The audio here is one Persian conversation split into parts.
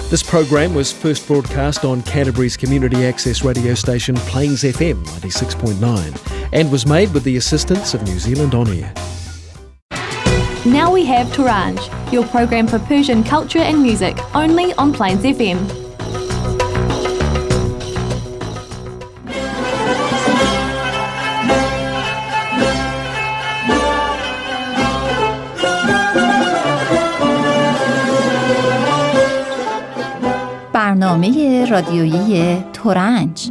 This program was first broadcast on Canterbury's community access radio station Plains FM 96.9 and was made with the assistance of New Zealand On Air. Now we have Turanj, your program for Persian culture and music, only on Plains FM. برنامه رادیویی ترنج.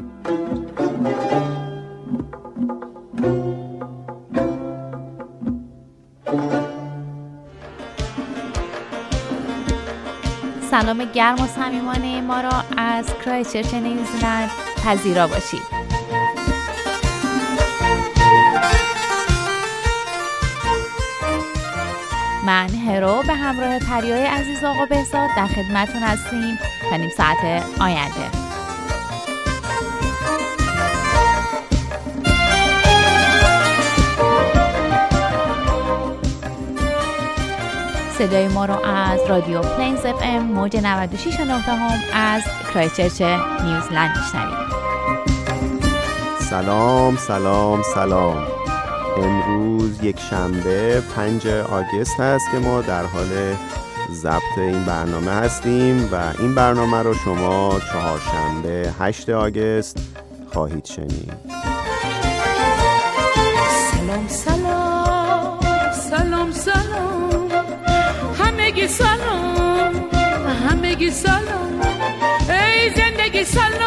سلام گرم و صمیمانه ما را از کرایستچرچ نیوزیلند پذیرا باشید. من هرو به همراه پریای عزیز آقا بهزاد در خدمتتون هستیم تا نیم ساعت آینده. صدای ما رو از رادیو پلینز اف ام موج 96.9 از کرایستچرچ نیوزیلند میشنوید. سلام. امروز یک شنبه 5 آگوست هست که ما در حال ضبط این برنامه هستیم و این برنامه رو شما چهارشنبه 8 آگوست خواهید شنید. سلام همگی سلام ای زندگی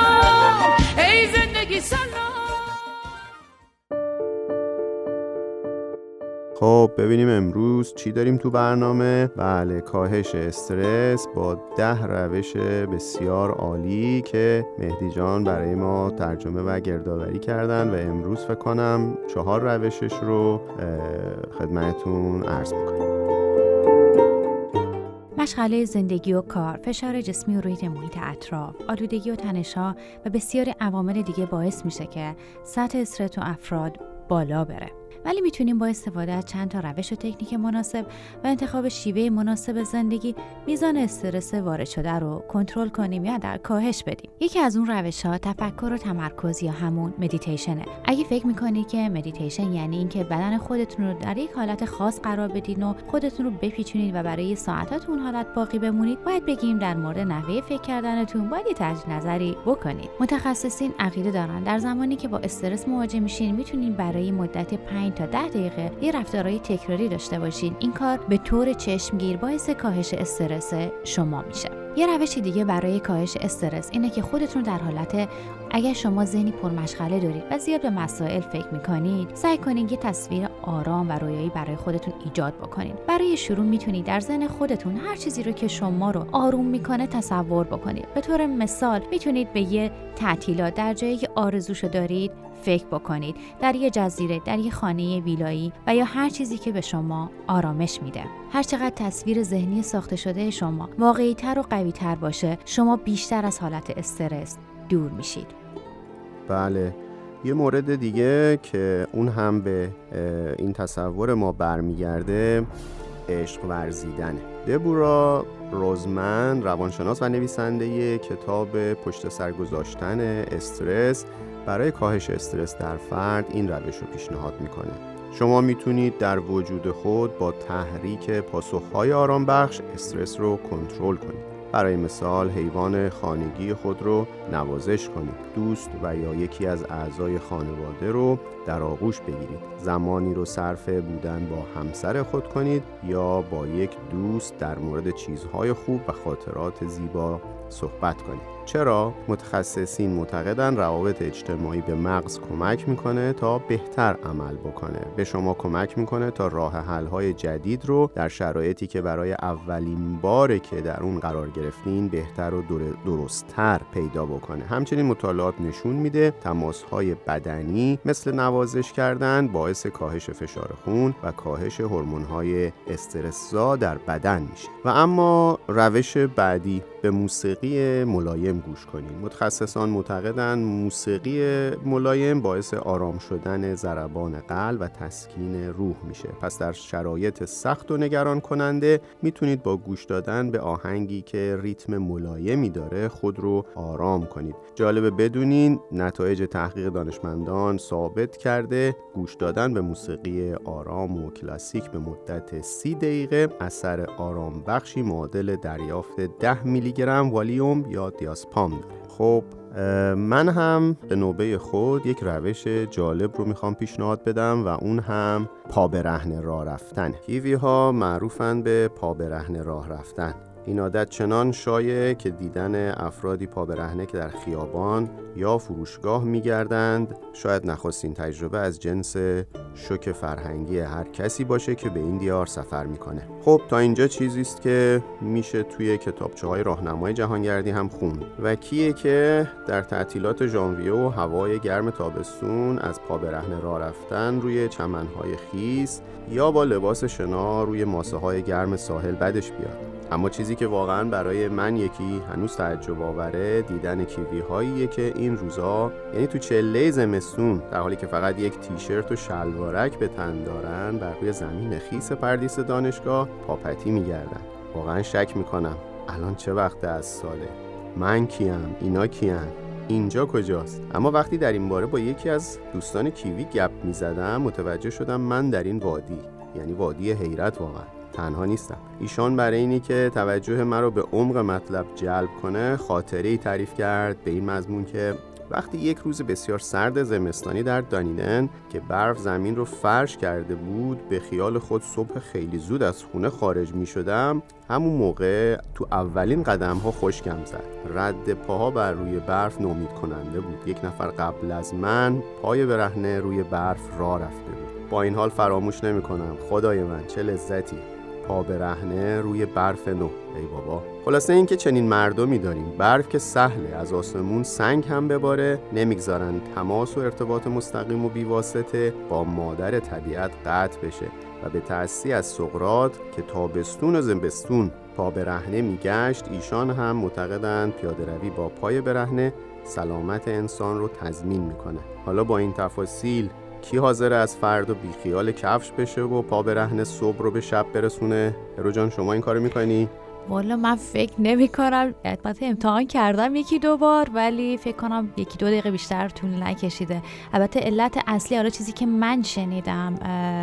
سلام. خب ببینیم امروز چی داریم تو برنامه. بله، کاهش استرس با 10 روش بسیار عالی که مهدی جان برای ما ترجمه و گردآوری کردن و امروز فکر کنم 4 روشش رو خدمتتون عرض میکنم. مشغله زندگی و کار، فشار جسمی و روی محیط اطراف، آلودگی و تنش‌ها و بسیاری عوامل دیگه باعث میشه که سطح استرس تو افراد بالا بره. ولی میتونیم با استفاده از چند تا روش و تکنیک مناسب و انتخاب شیوه مناسب زندگی میزان استرس وارد شده رو کنترل کنیم یا در کاهش بدیم. یکی از اون روش‌ها تفکر و تمرکز یا همون مدیتیشنه. اگه فکر میکنی که مدیتیشن یعنی اینکه بدن خودتون رو در یک حالت خاص قرار بدین و خودتون رو بپیچونید و برای ساعت‌ها اون حالت باقی بمونید، باید بگیم در مورد نحوه فکر کردنتون باید یه تجدید نظری بکنید. متخصصین عقیده دارن در زمانی که با استرس مواجه میشین میتونین برای مدت 5 تا 10 دقیقه یه رفتارهای تکراری داشته باشین. این کار به طور چشمگیر باعث کاهش استرس شما میشه. یه روش دیگه برای کاهش استرس اینه که خودتون در حالت اگر شما ذهنی پرمشغله دارید و زیاد به مسائل فکر میکنید، سعی کنید یه تصویر آرام و رویایی برای خودتون ایجاد بکنید. برای شروع میتونید در ذهن خودتون هر چیزی رو که شما رو آروم میکنه تصور بکنید. به طور مثال میتونید به یه تعطیلات در جایی که آرزوشو دارید فکر بکنید، در یه جزیره، در یه خانه ویلایی و یا هر چیزی که به شما آرامش میده. هر چقدر تصویر ذهنی ساخته شده شما واقعی‌تر و قوی‌تر باشه، شما بیشتر از حالت استرس دور میشید. بله، یه مورد دیگه که اون هم به این تصور ما برمیگرده عشق ورزیدنه. دبورا روزمن، روانشناس و نویسنده کتاب پشت سر گذاشتن استرس برای کاهش استرس در فرد این روش رو پیشنهاد میکنه. شما میتونید در وجود خود با تحریک پاسخهای آرام بخش استرس رو کنترل کنید. برای مثال حیوان خانگی خود رو نوازش کنید، دوست و یا یکی از اعضای خانواده رو در آغوش بگیرید، زمانی رو صرف بودن با همسر خود کنید یا با یک دوست در مورد چیزهای خوب و خاطرات زیبا صحبت کنید. چرا؟ متخصصین معتقدن روابط اجتماعی به مغز کمک میکنه تا بهتر عمل بکنه. به شما کمک میکنه تا راه حل‌های جدید رو در شرایطی که برای اولین باره که در اون قرار گرفتین بهتر و درست‌تر پیدا بکنه. همچنین مطالعات نشون میده تماس‌های بدنی مثل نوازش کردن باعث کاهش فشار خون و کاهش هورمون‌های استرس‌زا در بدن میشه. و اما روش بعدی به موسیقی ملایم گوش کنید. متخصصان معتقدند موسیقی ملایم باعث آرام شدن ضربان قلب و تسکین روح میشه. پس در شرایط سخت و نگران کننده میتونید با گوش دادن به آهنگی که ریتم ملایمی داره خود رو آرام کنید. جالبه بدونین نتایج تحقیق دانشمندان ثابت کرده گوش دادن به موسیقی آرام و کلاسیک به مدت 30 دقیقه اثر آرام بخشی معادل دریافت 10 میلی گرم والیوم یا دیازپام داره. خب من هم به نوبه خود یک روش جالب رو میخوام پیشنهاد بدم و اون هم پا برهنه راه رفتن. کیوی ها معروفن به پا برهنه راه رفتن. این عادت چنان شایع که دیدن افرادی پا برهنه که در خیابان یا فروشگاه میگردند شاید نخستین تجربه از جنس شوک فرهنگی هر کسی باشه که به این دیار سفر میکنه. خب تا اینجا چیزی است که میشه توی کتابچه‌های راهنمای جهانگردی هم خوند. و کیه که در تعطیلات ژانویه و هوای گرم تابستون از پا برهنه راه رفتن روی چمن‌های خیس یا با لباس شنا روی ماسه‌های گرم ساحل بدش بیاد. اما چیزی که واقعا برای من یکی هنوز تعجب آوره دیدن کیوی هاییه که این روزا یعنی تو چله زمستون در حالی که فقط یک تیشرت و شلوارک به تن دارن بر روی زمین خیس پردیس دانشگاه پاپتی میگردن. واقعا شک میکنم الان چه وقت از ساله، من کیم، اینا کیان، اینجا کجاست؟ اما وقتی در این باره با یکی از دوستان کیوی گپ میزدم متوجه شدم من در این وادی، یعنی وادی حیرت، واقعا تنها نیستم. ایشان برای اینی که توجه من رو به عمق مطلب جلب کنه خاطره‌ای تعریف کرد به این مضمون که وقتی یک روز بسیار سرد زمستانی در دانیدن که برف زمین رو فرش کرده بود به خیال خود صبح خیلی زود از خونه خارج می شدم، همون موقع تو اولین قدم ها خشکم زد. رد پاها بر روی برف نومید کننده بود. یک نفر قبل از من پای برهنه روی برف راه رفته بود. با این حال فراموش نمی کنم خدای من چه لذتی پا برهنه روی برف نو. ای بابا. خلاصه این که چنین مردمی داریم، برف که سهله از آسمون سنگ هم بباره نمیگذارن تماس و ارتباط مستقیم و بیواسطه با مادر طبیعت قطع بشه. و به تأسی از سقراط که تابستون و زمستون پا برهنه میگشت، ایشان هم معتقدند پیاده روی با پای برهنه سلامت انسان رو تضمین میکنه. حالا با این تفاصیل کی حاضر از فردا بیخیال کفش بشه و پا برهنه صبح رو به شب برسونه؟ هرو جان شما این کارو میکنی؟ والا من فکر نمی کنم. البته امتحان کردم 1-2 بار ولی فکر کنم 1-2 دقیقه بیشتر طول نکشیده. البته علت اصلی حالا چیزی که من شنیدم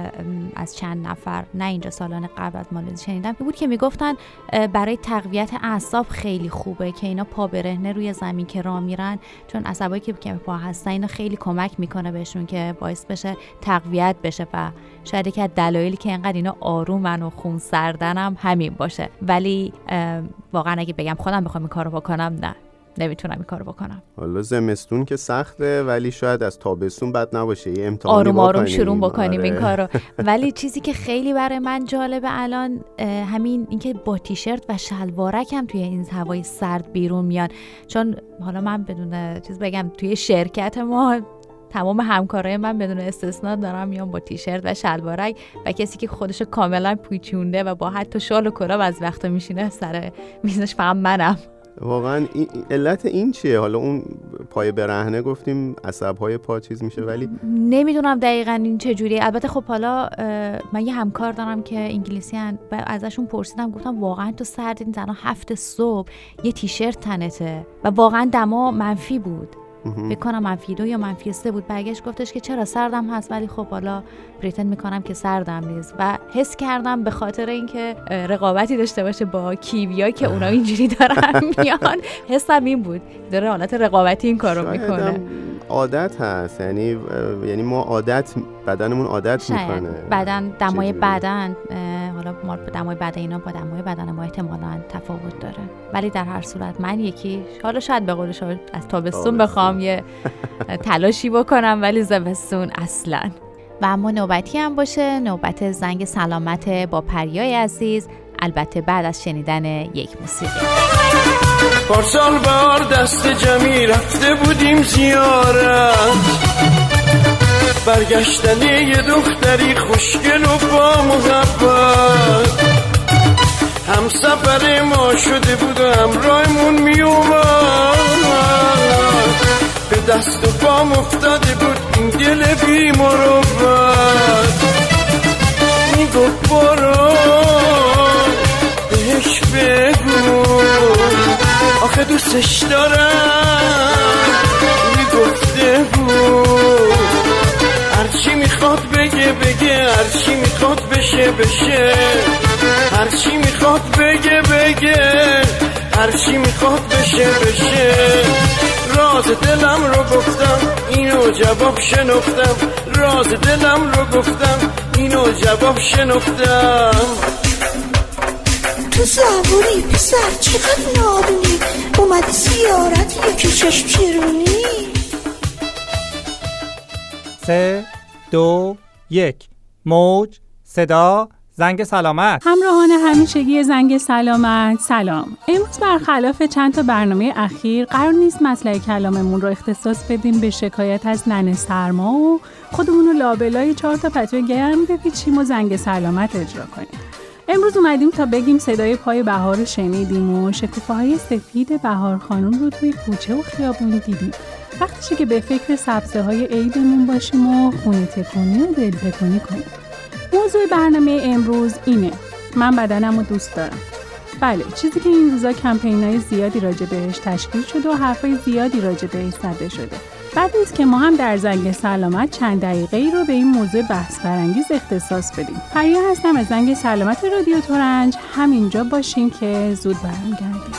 از چند نفر، نه اینجا سالانه قبل از مالزی شنیدم، بود که میگفتن برای تقویت اعصاب خیلی خوبه که اینا پا برهنه روی زمین که راه میرن، چون عصبایی که پا هستن اینا خیلی کمک میکنه بهشون که باعث بشه تقویت بشه و شاید که دلایلی که اینقدر اینا آرومن و خون سردنم همین باشه. ولی واقعا اگه بگم خودم بخوام این کارو بکنم نه، نمیتونم این کارو بکنم. حالا زمستون که سخته ولی شاید از تابستون بد نباشه، یه امتحانی آروم شروع بکنیم این کارو. ولی چیزی که خیلی برای من جالبه الان همین اینکه با تیشرت و شلوارک هم توی این هوای سرد بیرون میان. چون حالا من بدون چیز بگم توی شرکت ما تمام همکارای من بدون استثنا دارم میان با تیشرت و شلوارک و کسی که خودشو کاملا پیچونده و با حتی شال و کلاه از وقتا میشینه سر میزش فقط منم. واقعا علت این چیه؟ حالا اون پای برهنه گفتیم عصب‌های پا چیز میشه ولی نمیدونم دقیقاً این چه جوریه. البته خب حالا من یه همکار دارم که انگلیسی هن و ازشون پرسیدم گفتم واقعا تو سرد این زنا 7 صبح یه تیشرت تنته و واقعا دما منفی بود. فکر کنم -2 یا -3 بود. برگشت گفتش که چرا سردم هست ولی خب حالا پریتند میکنم که سردم نیست. و حس کردم به خاطر اینکه رقابتی داشته باشه با کیویا که اونا اینجوری دارن میان، حسم این بود داره حالت رقابتی این کارو میکنه. عادت هست، یعنی ما بدنمون عادت میکنه. بدن دمای بدن، حالا ما دمای بدن اینا با دمای بدن ما احتمالاً تفاوت داره. ولی در هر صورت من یکی حالا شاید به قول شما از تابستون بخوام یه تلاشی بکنم ولی زمستون اصلاً. و اما نوبتی هم باشه، نوبت زنگ سلامت با پریای عزیز، البته بعد از شنیدن یک موسیقی. پارسال بار دست جمعی رفته بودیم زیارت، برگشتن یه دختری خوشگل و با محبت، هم سفر ما شده بود و همراهمون می اومد، به دست و پام افتاده بود این دل بی مروت. میگفت برو بهش بگو آخه دوستش دارم، میگفته بود هرچی میخواد بگه بگه، هرچی میخواد بشه بشه، هرچی میخواد بگه بگه، هرچی میخواد بشه بشه. راز دلم رو گفتم اینو جواب شنفتم، راز دلم رو گفتم اینو جواب شنفتم. تو زبونی پسر چقدر نادونی، اومدی زیارت یکی چشم چرونی. 3 2 1 موج صدا زنگ سلامت. همراهان همیشگی زنگ سلامت سلام. امروز برخلاف چند تا برنامه اخیر قرار نیست مسئله کلاممون رو اختصاص بدیم به شکایت از ننه سرما و خودمون رو لابلای 4 تا پتو گرم بپیچیم و زنگ سلامت اجرا کنیم. امروز اومدیم تا بگیم صدای پای بهار رو شنیدیم و شکوفه‌های سفید بهار خانم رو توی کوچه و خیابون دیدیم. وقتشه که به فکر سبزه‌های عیدمون باشیم و خونه تکونی و دل تکونی کنیم. موضوع برنامه امروز اینه: من بدنم رو دوست دارم. بله، چیزی که این روزا کمپینای زیادی راجع بهش تشکیل شده و حرفای زیادی راجع بهش زده شده. بعد نیست که ما هم در زنگ سلامت چند دقیقه‌ای رو به این موضوع بحث برانگیز اختصاص بدیم. پریا هستم از زنگ سلامت رادیو ترنج. همینجا باشین که زود برمیگردیم.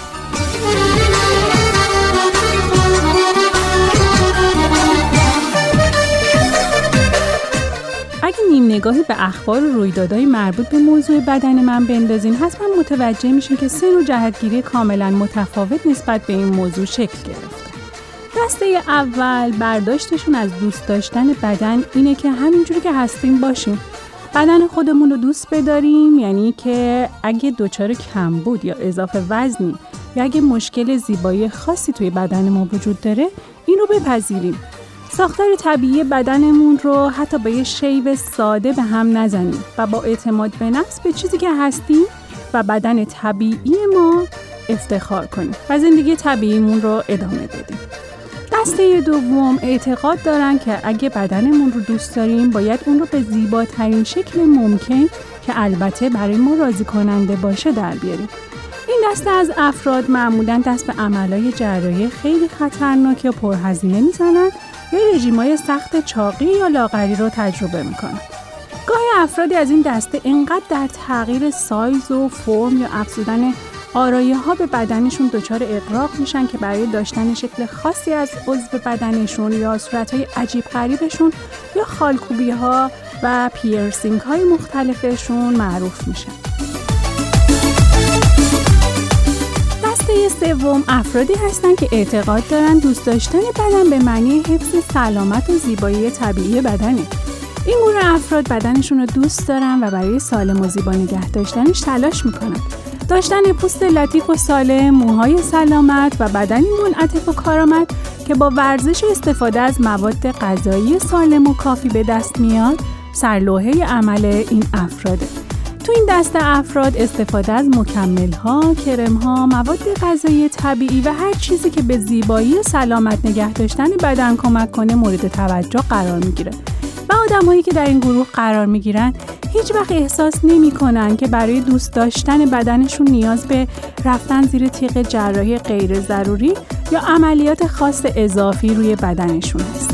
اگه نیم نگاهی به اخبار و رویدادهای مربوط به موضوع بدن من بندازین، حتما متوجه میشین که سن و جهتگیری کاملا متفاوت نسبت به این موضوع شکل گرفته. دسته اول برداشتشون از دوست داشتن بدن اینه که همینجوری که هستیم باشیم. بدن خودمون رو دوست بداریم، یعنی که اگه دچار کمبود یا اضافه وزنی یا اگه مشکل زیبایی خاصی توی بدن ما وجود داره، این رو بپذیریم. ساختار طبیعی بدنمون رو حتی با یه شیب ساده به هم نزنیم و با اعتماد به نفس به چیزی که هستیم و بدن طبیعی ما افتخار کنیم و زندگی طبیعیمون رو ادامه بدیم. دسته دوم اعتقاد دارن که اگه بدنمون رو دوست داریم باید اون رو به زیباترین شکل ممکن که البته برای ما راضی کننده باشه در بیاریم. این دسته از افراد معمولاً دست به عملهای جراحی خیلی خطرناک و پرهزینه میزنن یا رژیم‌های سخت چاقی یا لاغری رو تجربه میکنن. گاهی افرادی از این دسته اینقدر در تغییر سایز و فرم یا افزودن آرایه‌ها به بدنشون دچار اغراق میشن که برای داشتن شکل خاصی از عضو بدنشون یا صورت‌های عجیب غریبشون یا خالکوبی‌ها و پیرسینگ‌های مختلفشون معروف میشن. دسته سوم افرادی هستن که اعتقاد دارن دوست داشتن بدن به معنی حفظ سلامت و زیبایی طبیعی بدنه. این گروه افراد بدنشون رو دوست دارن و برای سالم و زیبا نگه داشتنش تلاش میکنن. داشتن پوست لطیف و سالم، موهای سلامت و بدنی منعطف و کارآمد که با ورزش و استفاده از مواد غذایی سالم و کافی به دست میاد، سرلوحه عمل این افراده. تو این دسته افراد استفاده از مکمل‌ها، کرم‌ها، مواد غذایی طبیعی و هر چیزی که به زیبایی و سلامت نگه داشتن بدن کمک کنه مورد توجه قرار میگیره. و آدم‌هایی که در این گروه قرار میگیرن هیچ وقت احساس نمی‌کنن که برای دوست داشتن بدنشون نیاز به رفتن زیر تیغ جراحی غیر ضروری یا عملیات خاص اضافی روی بدنشون هست.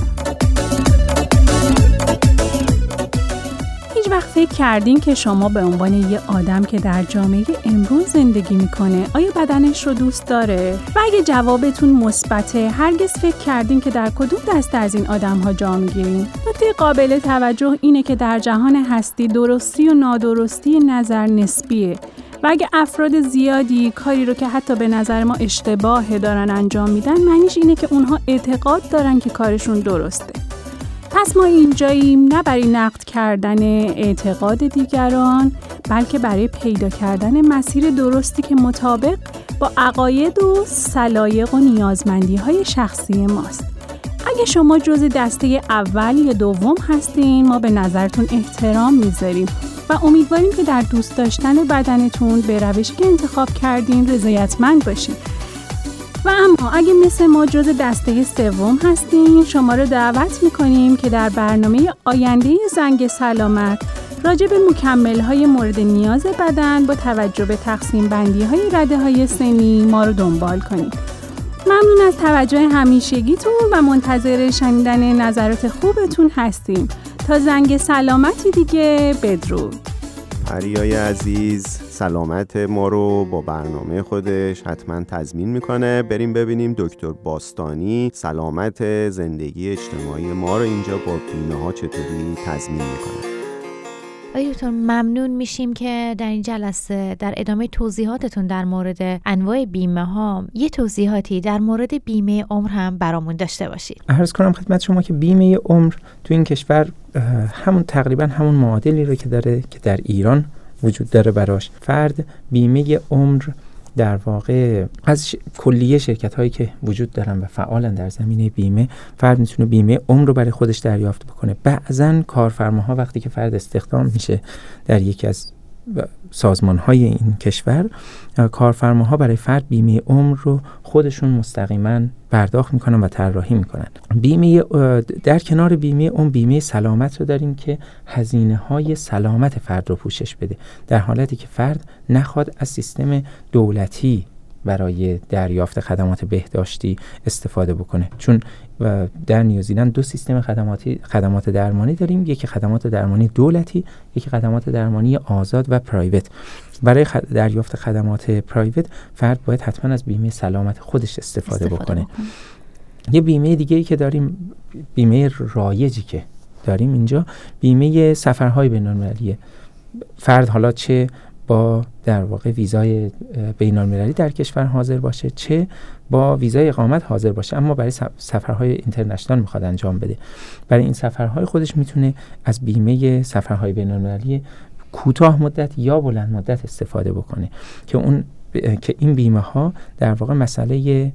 هیچ وقت فکر کردین که شما به عنوان یه آدم که در جامعه امروز زندگی میکنه آیا بدنش رو دوست داره؟ و اگه جوابتون مثبته، هرگز فکر کردین که در کدوم دسته از این آدم‌ها جا میگیرین؟ نکته قابل توجه اینه که در جهان هستی درستی و نادرستی نظر نسبیه و اگه افراد زیادی کاری رو که حتی به نظر ما اشتباهه دارن انجام میدن، معنیش اینه که اونها اعتقاد دارن که کارشون درسته. پس ما اینجاییم نه برای نقد کردن اعتقاد دیگران، بلکه برای پیدا کردن مسیر درستی که مطابق با عقاید و سلایق و نیازمندی‌های شخصی ماست. اگه شما جز دسته اول یا دوم هستین، ما به نظرتون احترام میذاریم و امیدواریم که در دوست داشتن بدنتون به روشی که انتخاب کردین رضایتمند باشین. و اما اگه مثل ما جز دسته سوم هستین، شما رو دعوت میکنیم که در برنامه آینده زنگ سلامت راجع به مکمل‌های مورد نیاز بدن با توجه به تقسیم بندی‌های رده‌های سنی ما رو دنبال کنید. ممنون از توجه همیشگیتون و منتظر شنیدن نظرات خوبتون هستیم. تا زنگ سلامتی دیگه، بدرود. پریای عزیز سلامت ما رو با برنامه خودش حتما تضمین میکنه. بریم ببینیم دکتر باستانی سلامت زندگی اجتماعی ما رو اینجا با بیمه ها چطوری تضمین میکنه. دکتر ممنون میشیم که در این جلسه در ادامه توضیحاتتون در مورد انواع بیمه ها یه توضیحاتی در مورد بیمه عمر هم برامون داشته باشید. عرض کنم خدمت شما که بیمه عمر تو این کشور تقریبا همون معادلی رو که داره که در ایران وجود داره براش. فرد بیمه عمر در واقع از کلیه شرکت هایی که وجود دارن و فعالن در زمینه بیمه، فرد میتونه بیمه عمر رو برای خودش دریافت بکنه. بعضن کارفرماها وقتی که فرد استخدام میشه در یکی از سازمان های این کشور، کارفرماها برای فرد بیمه عمر رو خودشون مستقیما پرداخت میکنن و طراحی میکنن. بیمه در کنار بیمه عمر بیمه سلامت رو داریم که هزینه های سلامت فرد رو پوشش بده در حالتی که فرد نخواد از سیستم دولتی برای دریافت خدمات بهداشتی استفاده بکنه. چون در نیوزیلند دو سیستم خدمات درمانی داریم، یکی خدمات درمانی دولتی، یکی خدمات درمانی آزاد و پرایوت. برای دریافت خدمات پرایوت فرد باید حتما از بیمه سلامت خودش استفاده بکنه. یه بیمه دیگه ای که داریم، بیمه رایجی که داریم اینجا، بیمه سفرهای بین‌المللیه. فرد حالا چه با در واقع ویزای بین‌المللی در کشور حاضر باشه، چه با ویزای اقامت حاضر باشه، اما برای سفرهای اینترنشنال میخواد انجام بده، برای این سفرهای خودش میتونه از بیمه سفرهای بین‌المللی کوتاه مدت یا بلند مدت استفاده بکنه که این بیمه ها در واقع مسئله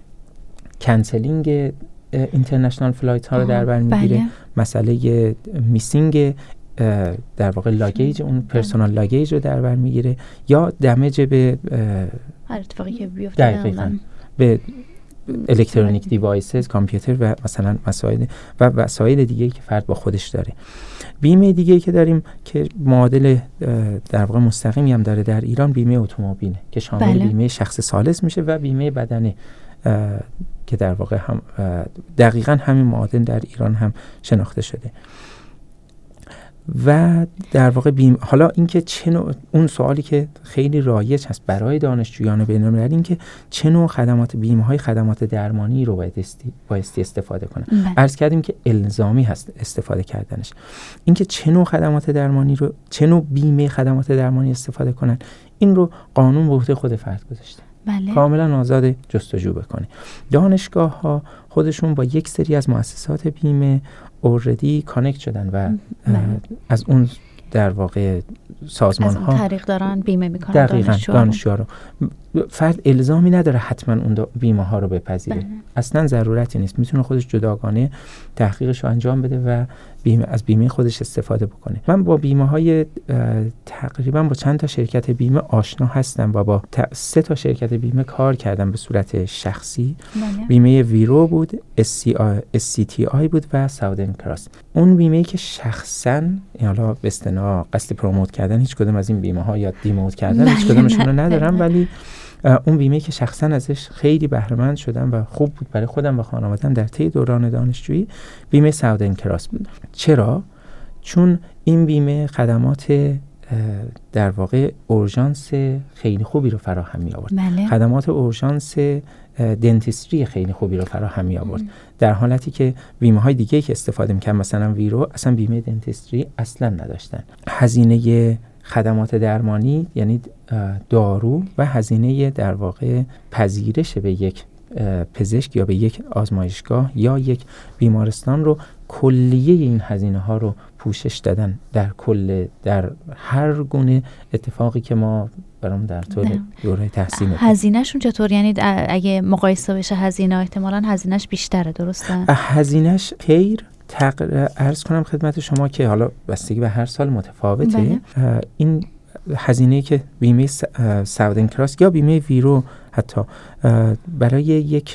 کنسلینگ اینترنشنال فلایت ها رو در بر میگیره. بله. مسئله میسینگ در واقع لاگیج، اون پرسونال لاگیج رو در بر میگیره، یا دمیج به هر اتفاقی که بیفته به الکترونیک دیوایسز، کامپیوتر و مثلا وسایل دیگه‌ای که فرد با خودش داره. بیمه دیگه‌ای که داریم که معادل در واقع مستقیمی هم داره در ایران، بیمه اتومبیله که شامل بیمه شخص ثالث میشه و بیمه بدنه که در واقع هم دقیقاً همین معادل در ایران هم شناخته شده. و در واقع حالا اینکه چه نوع، اون سوالی که خیلی رایج هست برای دانشجویان بین‌المللی، این که چه نوع خدمات بیمه های خدمات درمانی رو بایستی استفاده کنن. عرض کردیم که الزامی هست استفاده کردنش. اینکه چه نوع خدمات درمانی رو، چه نوع بیمه خدمات درمانی استفاده کنن، این رو قانون به عهده خود فرد گذاشته. بله. کاملا آزاد جستجو بکنه. دانشگاه ها خودشون با یک سری از مؤسسات بیمه اوردی کانکت شدن و از اون در واقع سازمان ها طریق دارن بیمه میکنن دانشجوها رو. فرد الزامی نداره حتما اون بیمه ها رو بپذیره. اصلا ضرورتی نیست، میتونه خودش جداگانه تحقیقش رو انجام بده و از بیمه خودش استفاده بکنه. من با بیمه های تقریبا با چند تا شرکت بیمه آشنا هستم و با 3 تا شرکت بیمه کار کردم به صورت شخصی. بیمه ویرو بود، SCTI بود و ساودرن کراس. اون بیمه‌ای که شخصا حالا به اصطلاح قصد پروموت کردن هیچ کدوم از این بیمه ها یا دیموت کردن هیچ کدومشون رو ندارم، ولی اون بیمه‌ای که شخصا ازش خیلی بهره مند شدم و خوب بود برای خودم و خانواده‌ام در طی دوران دانشجویی، بیمه ساودرن کراس بود. چرا؟ چون این بیمه خدمات در واقع اورژانس خیلی خوبی رو فراهم می آورد. خدمات اورژانس دنتیستری خیلی خوبی رو فراهم می آورد، در حالتی که بیمه های دیگه که استفاده می‌کنن مثلا ویرو اصلا بیمه دنتیستری اصلا نداشتن. هزینه خدمات درمانی یعنی دارو و هزینه در واقع پذیرش به یک پزشک یا به یک آزمایشگاه یا یک بیمارستان رو، کلیه این هزینه ها رو پوشش دادن در هر گونه اتفاقی که ما برام در طول دوره تحصیل. هزینه‌شون چطور؟ یعنی اگه مقایسه بشه هزینه احتمالاً هزینه‌اش بیشتره، درسته؟ هزینه‌اش خیر، عرض کنم خدمت شما که حالا بستگی به هر سال متفاوته. این هزینه که بیمه ساودرن کراس یا بیمه ویرو حتی برای یک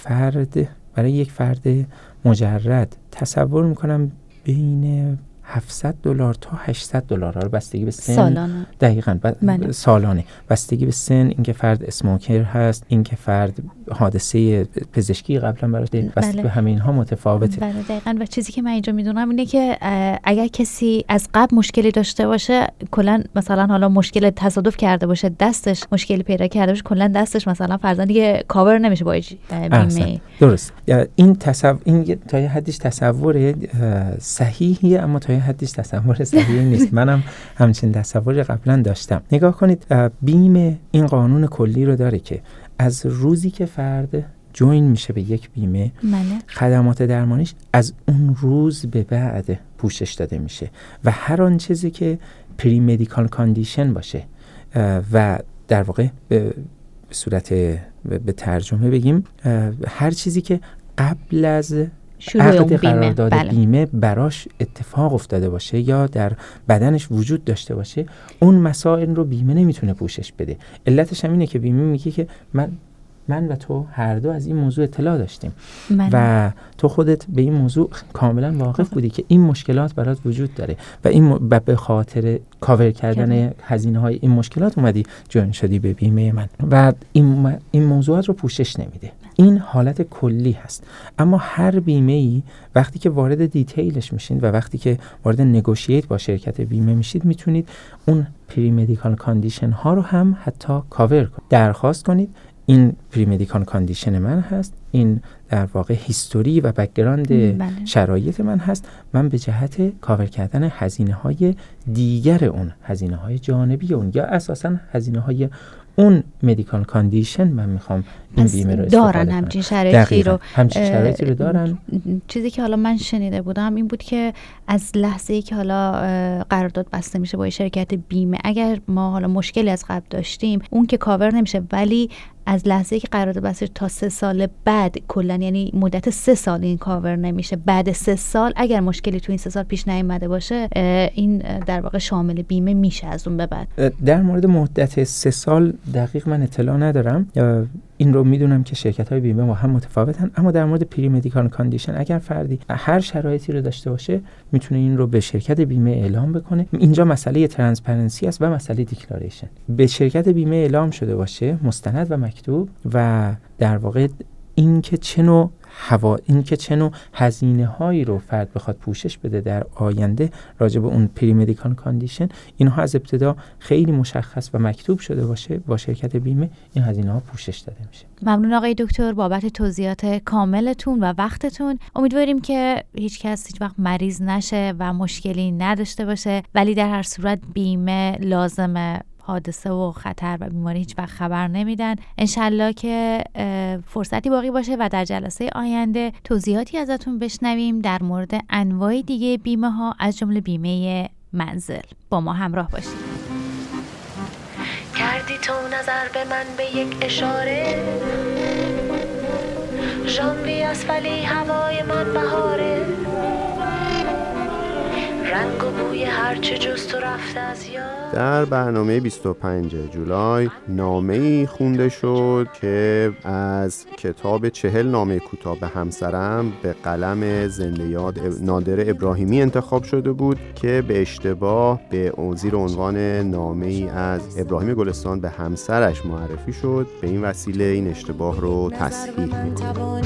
فرد مجرد تصور میکنم بین $700 تا $800 رو بستگی به سن سالانه. دقیقاً سالانه، بستگی به سن، اینکه فرد اسموکر هست، اینکه فرد حادثه پزشکی قبلا براش بستگی به همه اینها متفاوته. بله دقیقاً. و چیزی که من اینجا میدونم اینه که اگر کسی از قبل مشکلی داشته باشه، کلا مثلا حالا مشکل تصادف کرده باشه، دستش مشکلی پیدا کرده باشه، کلا دستش مثلا فرضاً دیگه کاور نمیشه با بیمه. درست. این تا یه حدیش تصور صحیحیه، اما تا یه حدیش تصور صحیحی نیست. منم همچین تصوری قبلا داشتم. نگاه کنید، بیمه این قانون کلی رو داره که از روزی که فرد جوین میشه به یک بیمه، خدمات درمانیش از اون روز به بعد پوشش داده میشه و هر آن چیزی که پری مدیکال کاندیشن باشه و در واقع به صورت به ترجمه بگیم هر چیزی که قبل از عقد قرارداد بیمه براش اتفاق افتاده باشه یا در بدنش وجود داشته باشه، اون مسائل رو بیمه نمیتونه پوشش بده. علتش هم اینه که بیمه میگه که من و تو هر دو از این موضوع اطلاع داشتیم و تو خودت به این موضوع کاملا واقف بودی که این مشکلات برات وجود داره و این به خاطر کاور کردن هزینه‌های این مشکلات اومدی جوین شدی به بیمه من و این موضوعات رو پوشش نمیده. این حالت کلی هست. اما هر بیمه‌ای وقتی که وارد دیتیلش میشین و وقتی که وارد نگوشییت با شرکت بیمه میشید، میتونید اون پری مدیکال کاندیشن ها رو هم حتی کاور کنید. درخواست کنید این پری مدیکال کاندیشن من هست، این در واقع هیستوری و بک‌گراند شرایط من هست، من به جهت کاور کردن هزینه‌های دیگر اون، هزینه‌های جانبی اون یا اساساً هزینه‌های اون مدیکال کاندیشن من میخوام این بیمه رو استفاده دارن. همچین شرایطی رو دارن. چیزی که حالا من شنیده بودم این بود که از لحظه‌ای که حالا قرارداد بسته میشه با شرکت بیمه، اگر ما حالا مشکلی از قبل داشتیم اون که کاور نمیشه، ولی از لحظه‌ای که قرارداد بسته تا 3 سال بعد، کلا یعنی مدت 3 سال این کاور نمیشه. بعد 3 سال اگر مشکلی تو این 3 سال پیش نیامده باشه، این در واقع شامل بیمه میشه از اون به بعد. در مورد مدت 3 سال دقیق من اطلاع ندارم. این رو میدونم که شرکت‌های بیمه با هم متفاوتن، اما در مورد پری مدیکال کاندیشن اگر فردی هر شرایطی رو داشته باشه میتونه این رو به شرکت بیمه اعلام بکنه. اینجا مسئله ترانسپرنسی است و مسئله دیکلاریشن. به شرکت بیمه اعلام شده باشه مستند و مکتوب و در واقع اینکه چه نوع هزینه‌هایی رو فرد بخواد پوشش بده در آینده راجع به اون پری مدیکال کاندیشن، اینها از ابتدا خیلی مشخص و مکتوب شده باشه، با شرکت بیمه این هزینه‌ها پوشش داده میشه. ممنون آقای دکتر بابت توضیحات کاملتون و وقتتون. امیدواریم که هیچ وقت مریض نشه و مشکلی نداشته باشه، ولی در هر صورت بیمه لازمه. حادثه و خطر و بیماری هیچ وقت خبر نمیدن. انشالله که فرصتی باقی باشه و در جلسه آینده توضیحاتی ازتون بشنویم در مورد انواع دیگه بیمه ها، از جمله بیمه منزل. با ما همراه باشید. کردی تو نظر به من به یک اشاره، ژانویه است ولی هوای من بهاره، رنگ و بوی هرچه جز تو رفته از یاد. در برنامه 25 جولای نامه‌ای خونده شد که از کتاب 40 نامه کوتاه به همسرم به قلم زنده یاد نادر ابراهیمی انتخاب شده بود که به اشتباه به زیر عنوان نامه‌ای از ابراهیم گلستان به همسرش معرفی شد. به این وسیله این اشتباه رو تصحیح می‌کنم.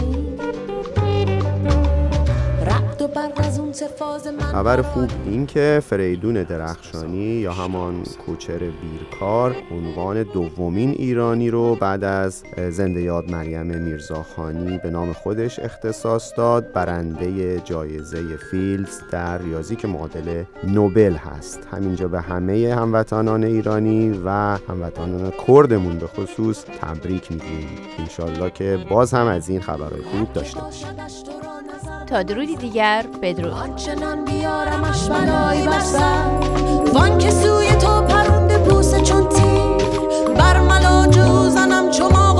خبر خوب این که فریدون درخشانی یا همان کوچر بیرکار عنوان دومین ایرانی رو بعد از زنده یاد مریم میرزاخانی به نام خودش اختصاص داد. برنده جایزه فیلدز در ریاضی که معادل نوبل هست. همینجا به همه هموطنان ایرانی و هموطنان کردمون به خصوص تبریک میگیم. انشالله که باز هم از این خبرهای خوب داشته باشیم. تا درودی دیگر بدرود. آنچنان بیارمش بلایی بر سر، وان که سوی تو پرنده بوسه چون تیر، بر ملا جو زنم چو